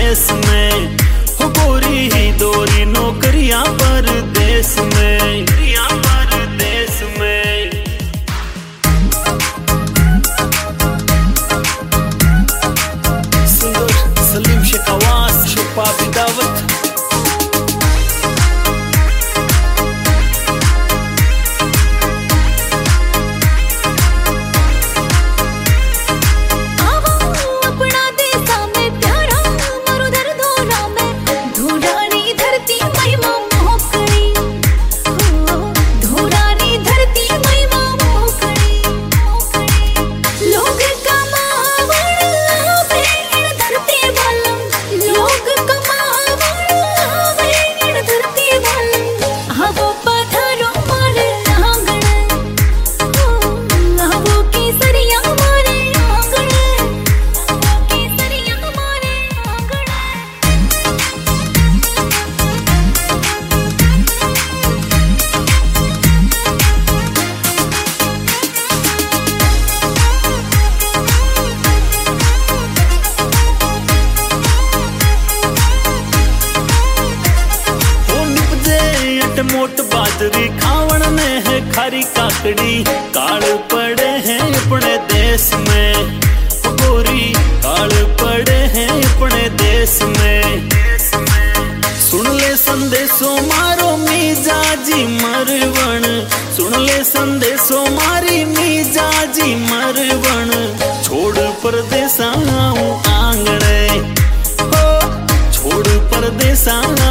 परदेश में, हो गोरी ही दोरी नौकरियां परदेश में, परदेश में। सिंगर सलीम शेख आवाज, शुपा बिदावत। मोट बाजरी खावण ने है खारी काकड़ी, काल पड़े हैं अपने देश में, गोरी काल पड़े हैं अपने देश में। सुन ले संदेशो मारो मिजाजी मरवण, सुन ले संदेशो मारी मिजाजी मरवण। छोड़ परदेसा आऊं आंगणे, हो छोड़ परदेसा